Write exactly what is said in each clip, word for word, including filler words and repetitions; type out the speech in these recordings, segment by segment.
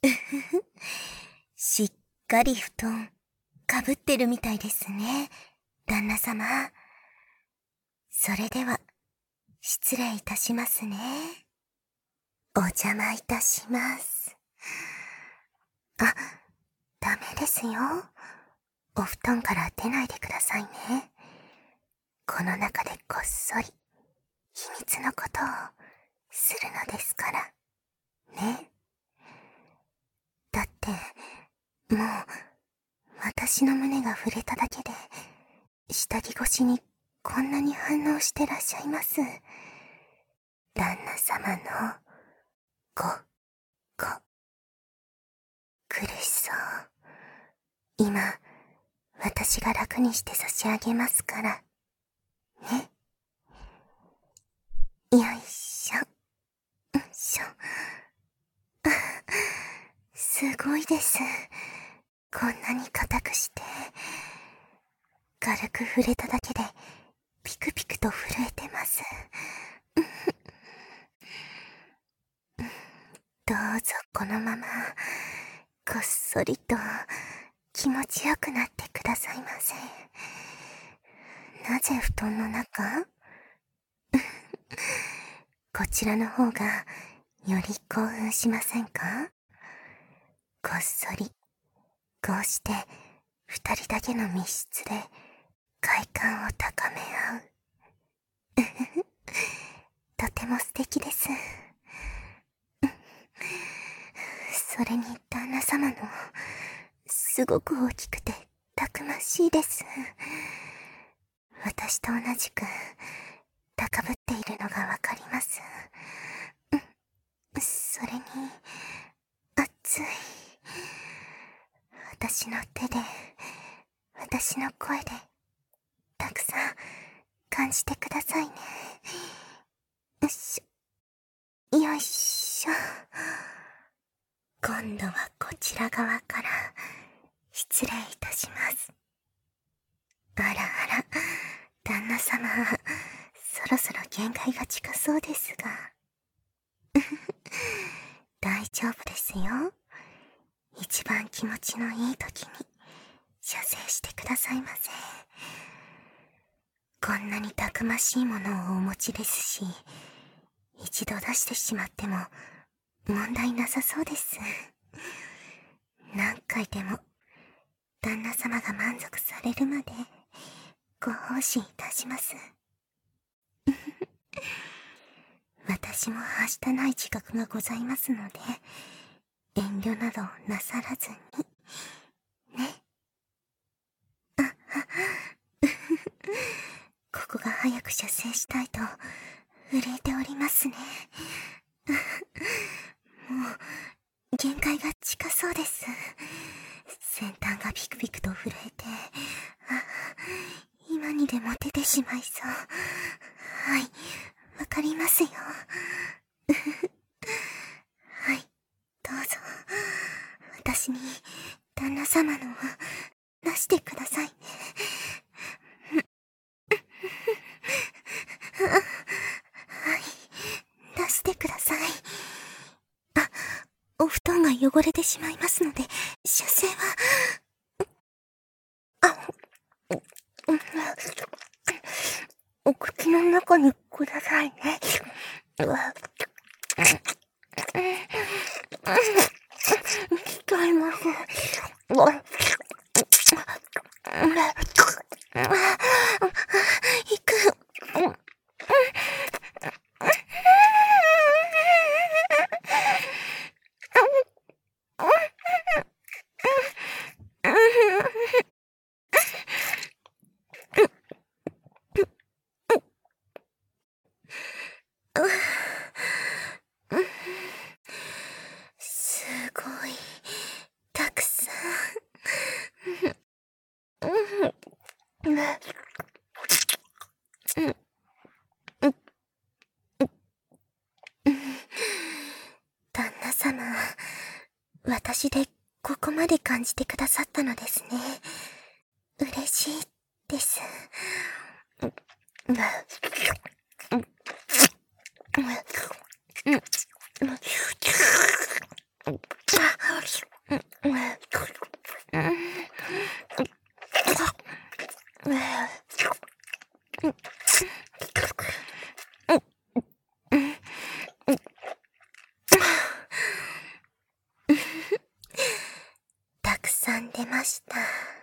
しっかり布団かぶってるみたいですね、旦那様。それでは失礼いたしますね。お邪魔いたします。あ、ダメですよ。お布団から出ないでくださいね。この中でこっそり秘密のことをするのですから。ね。だって、もう、私の胸が触れただけで、下着越しにこんなに反応してらっしゃいます。旦那様の、ご、ご。苦しそう。今、私が楽にして差し上げますから。ね。よいしょ。よいしょ。すごいです。こんなに硬くして。軽く触れただけで、ピクピクと震えてます。どうぞこのまま、こっそりと気持ちよくなってくださいませ。なぜ布団の中？こちらの方がより興奮しませんか？こっそり、こうして二人だけの密室で快感を高め合う。とても素敵です。それに旦那様の、すごく大きくてたくましいです。私と同じく高ぶっているのがわかります。それに、熱い。私の手で、私の声で、たくさん感じてくださいね。よいしょ。よいしょ。今度はこちら側から失礼いたします。あらあら、旦那様、そろそろ限界が近そうですが。大丈夫ですよ。一番気持ちのいい時に射精してくださいませ。こんなにたくましいものをお持ちですし、一度出してしまっても問題なさそうです。何回でも旦那様が満足されるまでご奉仕いたします。私もはしたない自覚がございますので、遠慮などなさらずに、ね。あ、あ、ここが早く射精したいと震えておりますね。もう、限界が近そうです。先端がピクピクと震えて、あ、今にでも出てしまいそう。はい、わかりますよ。はい、どうぞ、私に旦那様の出してくださいね。はい、出してください。あ、お布団が汚れてしまいますので、射精は、あ、お口の中にくださいね。使います。いく。すごい、たくさん。旦那様、私でここまで感じてくださったのですね。嬉しいです。 たくさん出ました。ね。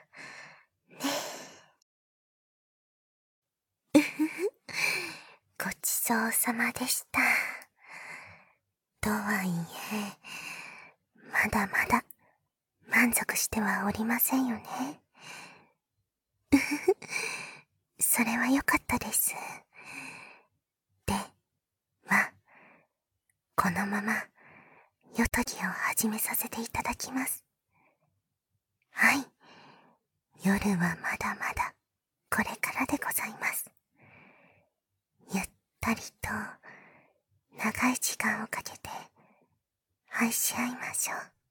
ごちそうさまでした。とはいえ、まだまだ満足してはおりませんよね。それは良かったです。では、このまま、夜とぎを始めさせていただきます。はい。夜はまだまだ、これからでございます。ゆったりと、長い時間をかけて、愛し合いましょう。